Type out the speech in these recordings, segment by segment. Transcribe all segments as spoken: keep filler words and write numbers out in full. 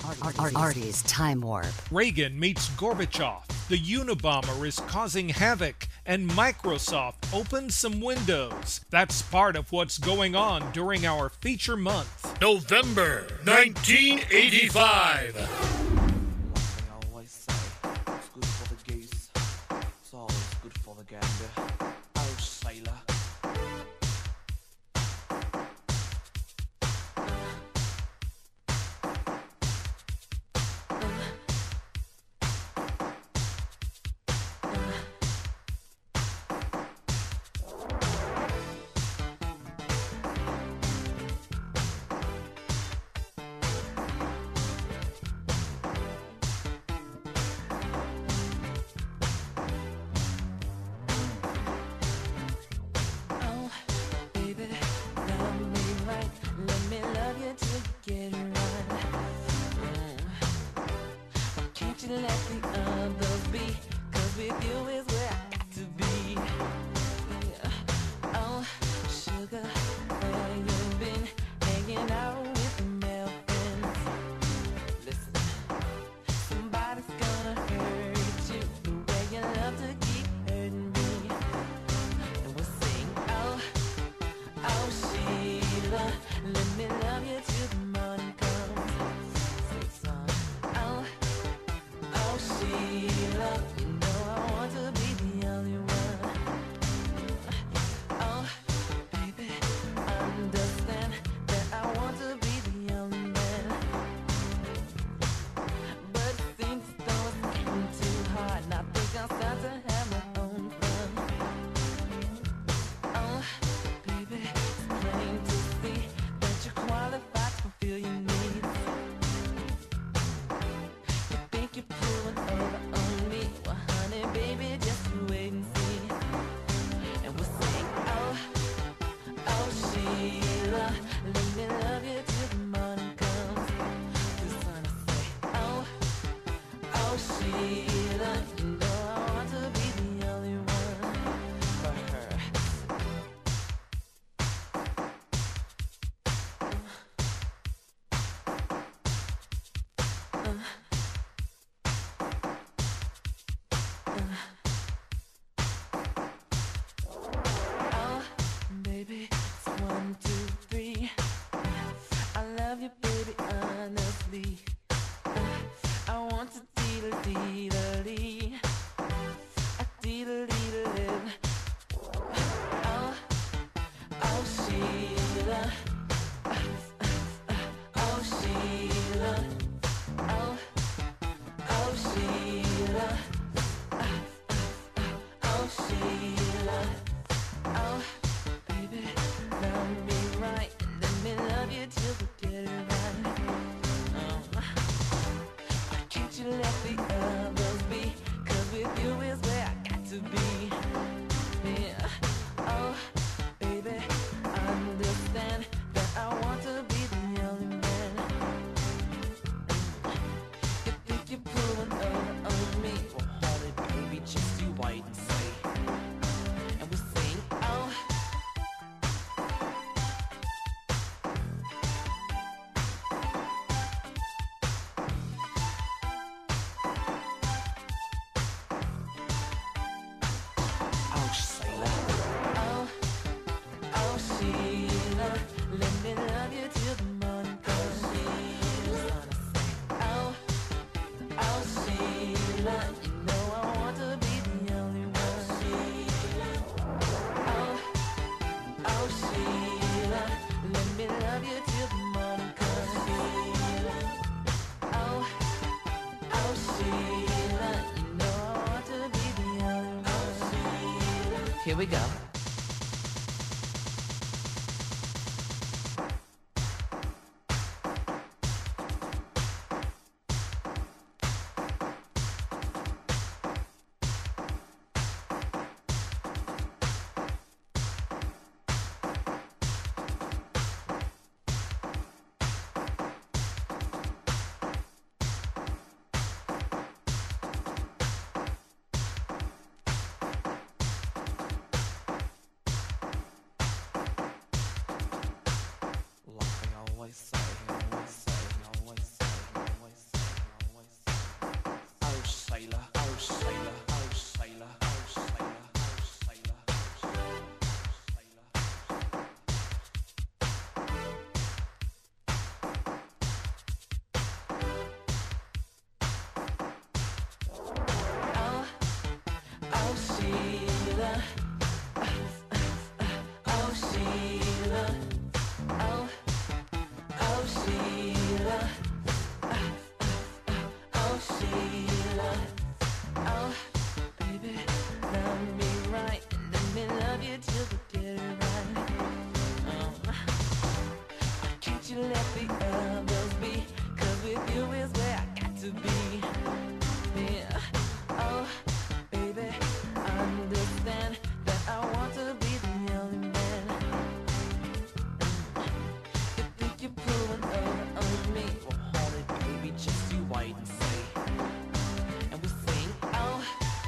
Artie's Time Warp. Reagan meets Gorbachev. The Unabomber is causing havoc, and Microsoft opens some windows. That's part of what's going on during our feature month. November nineteen eighty-five. Like I always say, it's good for the geese. It's always good for the gander. Oh, sailor. Here we go. Sheila. Oh, Sheila. Oh, oh, Sheila. Oh, Sheila. Oh, baby, love me right. Let me love you till the get it right. Oh, can't you let the others be? 'Cause with you is where I got to be. Yeah. Oh, baby, understand that I want to be the only man. You think you're pulling over on me? Well, hold it, baby, just you wait and see. And we sing, oh.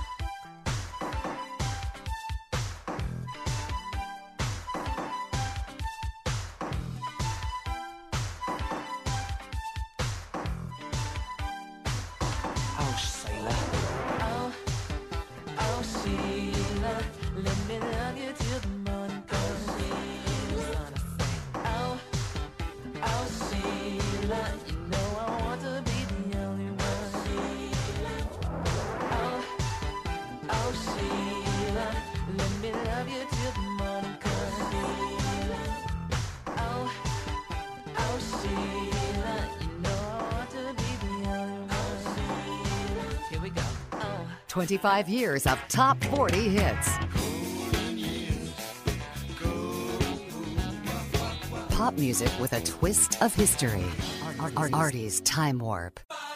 Oh, Sheila. Oh, oh, Sheila. Let me love you till the morning comes. Sheila's gonna say, oh, oh, Sheila. You know I want to be the only one. Sheila. Oh, oh, Sheila. Let me love you till the morning comes. Sheila. Oh, oh, Sheila. You know I want to be the only one. Sheila. Here we go. Oh. twenty-five years of top forty hits. Pop music with a twist of history. Ar- Artie's Time Warp.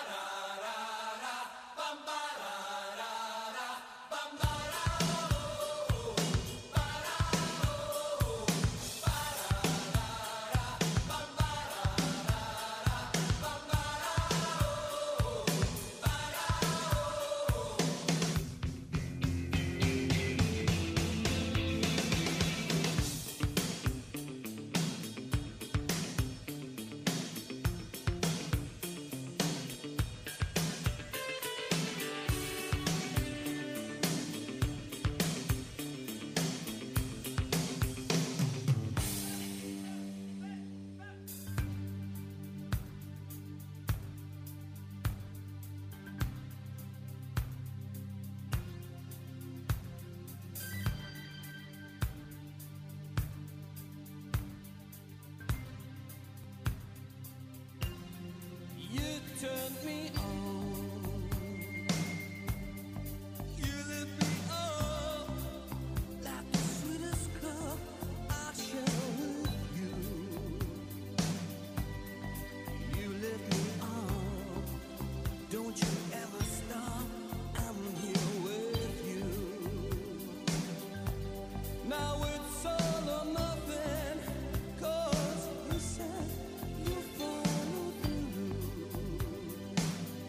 You turned me on. You lit me up like the sweetest cup I share with you. You lit me up. Don't you ever stop. I'm here with you. Now it's all or nothing. 'Cause you said you follow through.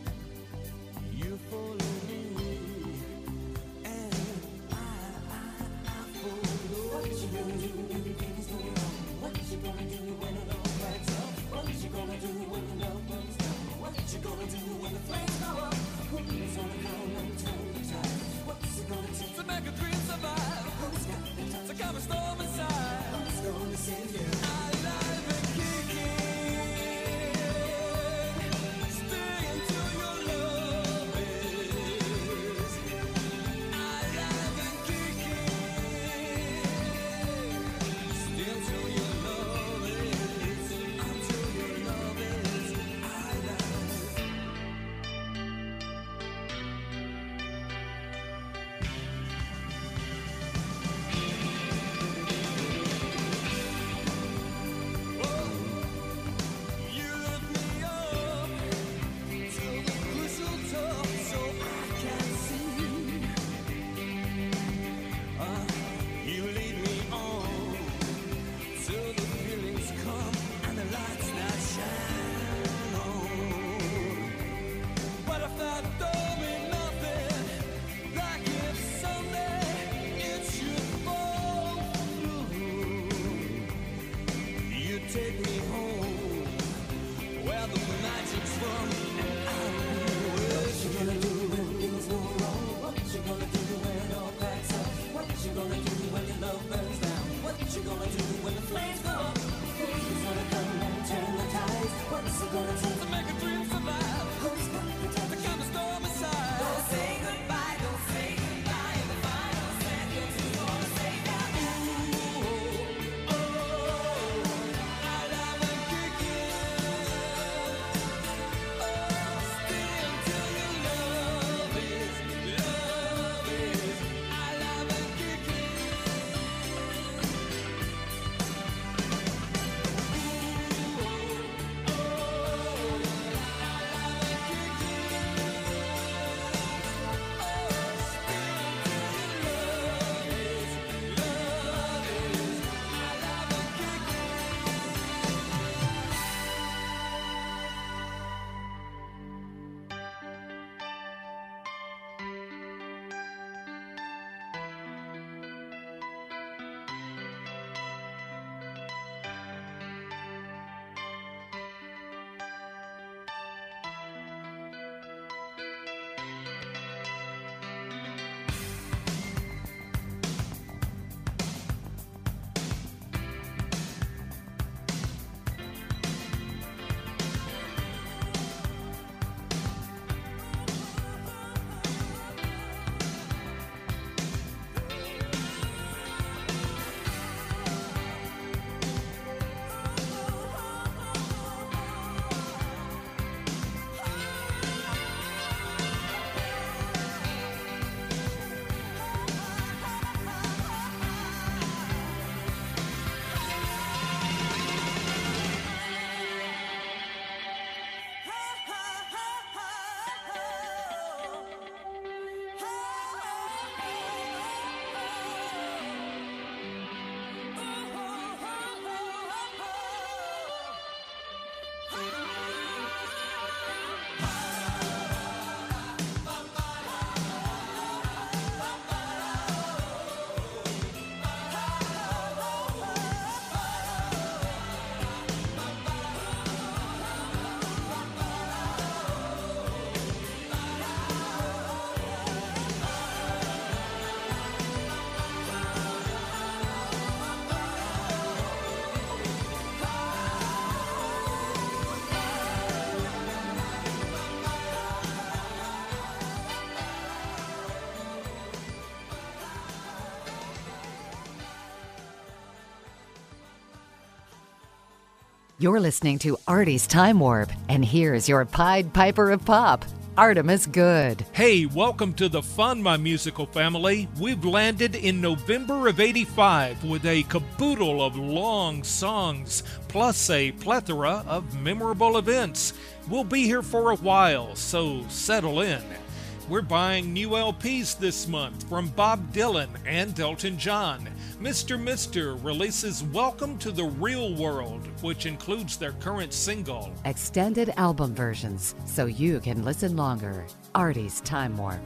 You're listening to Artie's Time Warp, and here's your Pied Piper of Pop, Artemis Good. Hey, welcome to the fun, my musical family. We've landed in November of eighty-five with a caboodle of long songs, plus a plethora of memorable events. We'll be here for a while, so settle in. We're buying new L Ps this month from Bob Dylan and Elton John. Mister Mister releases Welcome to the Real World, which includes their current single. Extended album versions, so you can listen longer. Artie's Time Warp.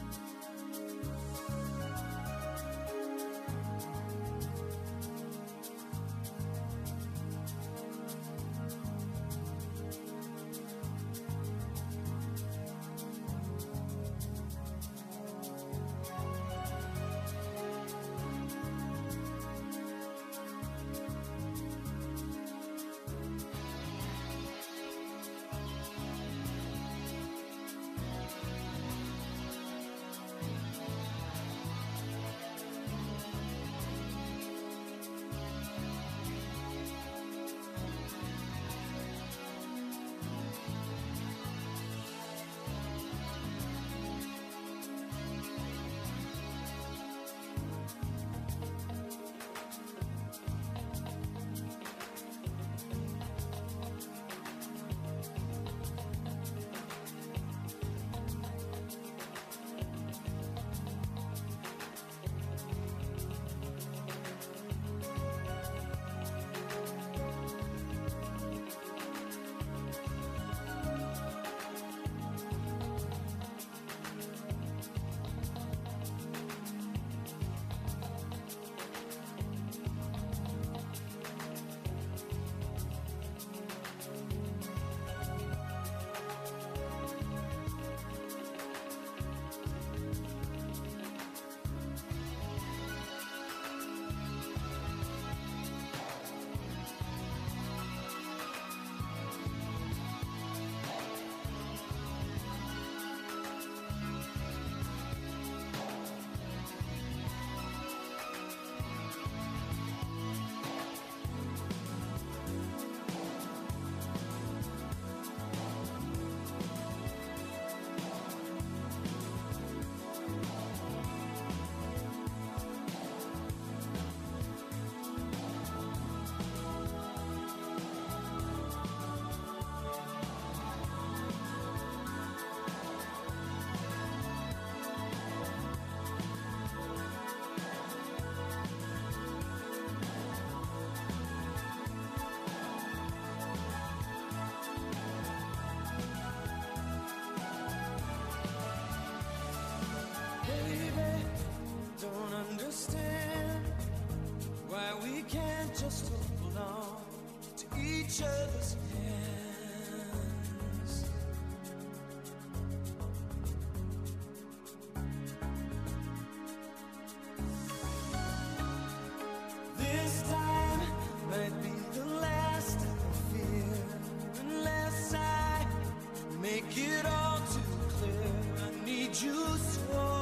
Just hold on to each other's hands. This time might be the last I fear, unless I make it all too clear. I need you so.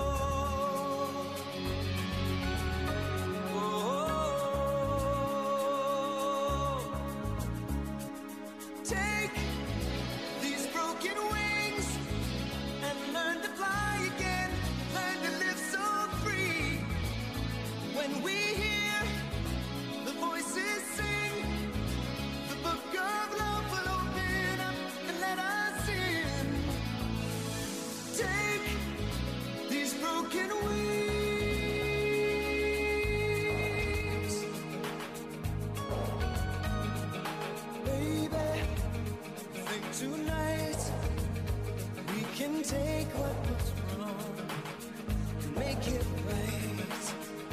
Tonight we can take what was wrong and make it right.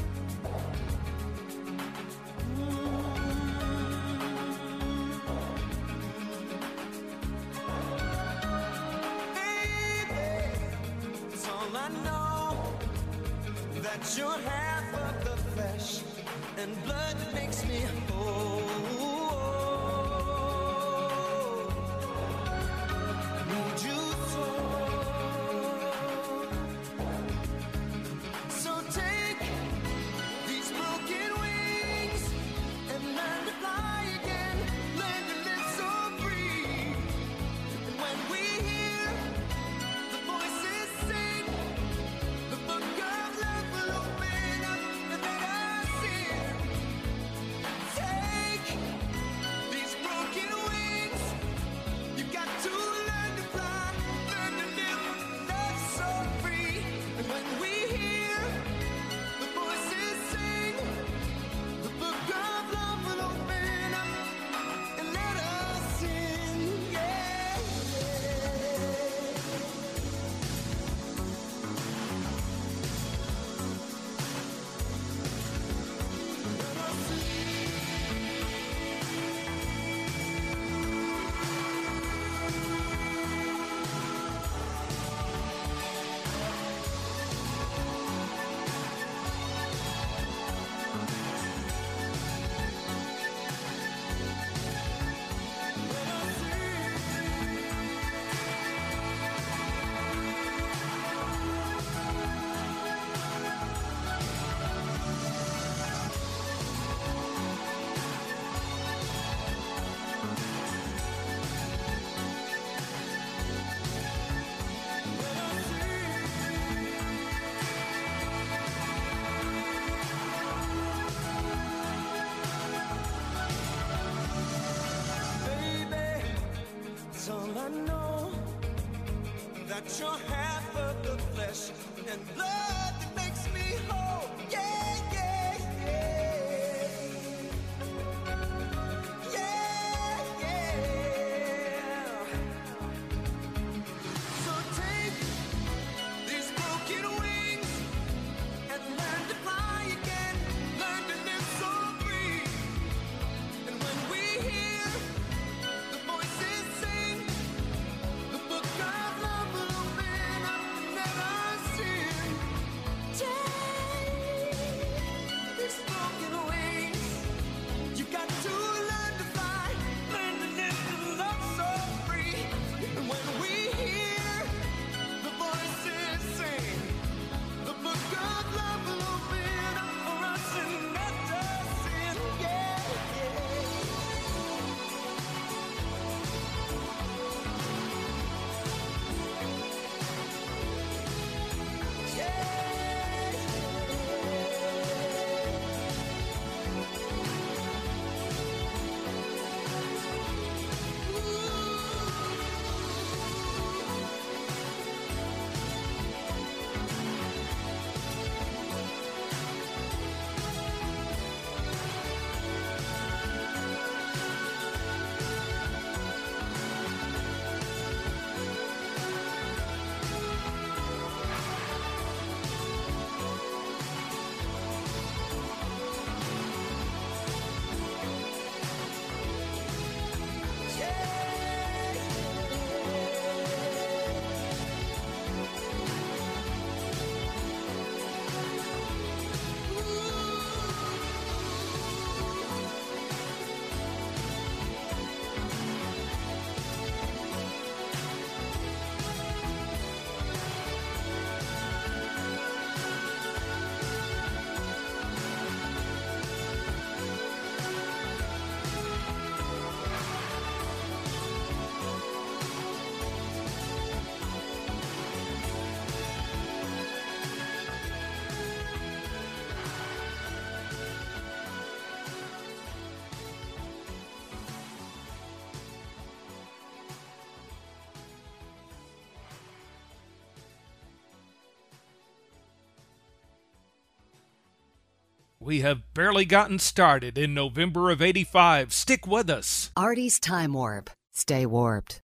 Mm-hmm. Baby, it's all I know, that you're half of the flesh and blood that makes me whole. These broken wings and learn to fly again, learn to live got your half of the flesh and blood that makes me whole. Yeah, yeah, yeah. Yeah, yeah. So take these broken wings and learn to fly again. Learn to live so free. And when we hear the voices sing, the book of love will open up and let us in. Take these broken wings. You got to learn to fly, learn to live and love so free. And when we hear the voices sing, the book of love will open up for us and let us in. Yeah, We have barely gotten started in November of eighty-five. Stick with us. Artie's Time Warp. Stay warped.